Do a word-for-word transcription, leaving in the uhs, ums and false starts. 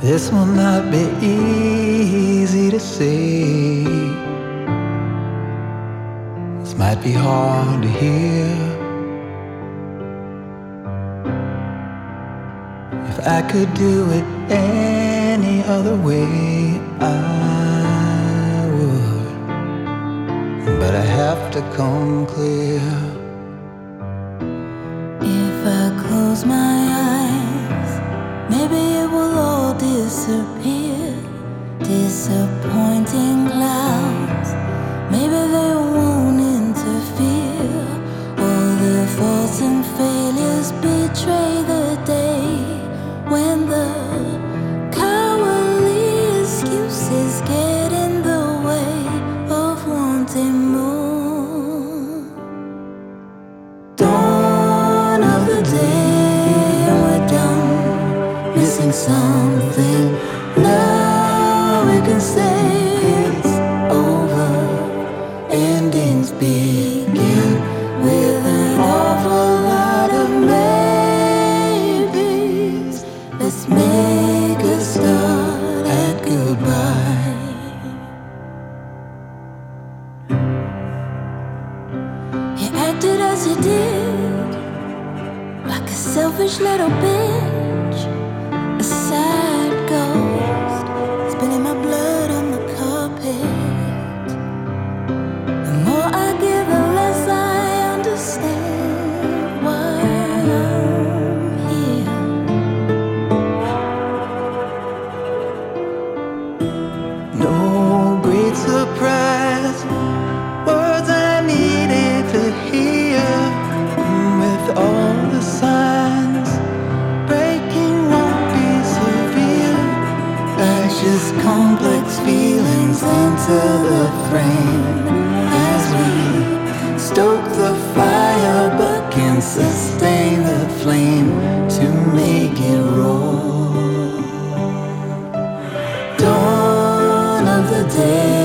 This will not be easy to say. This might be hard to hear. If I could do it any other way, I would. But I have to come clear. If I close my eyes, maybe it will all disappear. Disappointing clouds, maybe they won't interfere. All the faults and failures betray the day when the cowardly excuses get in the way of wanting more. Dawn of the day, we're done missing something. Now we can say it's over. Endings begin with an awful lot of maybes. Let's make a start at goodbye. You acted as you did, like a selfish little bitch, a sad ghost, spilling my blood on the carpet. The more I give, the less I understand why I'm here. No great surprise, words I needed to hear. With all the signs, breaking won't be severe. Anxious, complex feelings enter the frame as we stoke the fire, but can't sustain the flame to make it roar. Dawn of the day,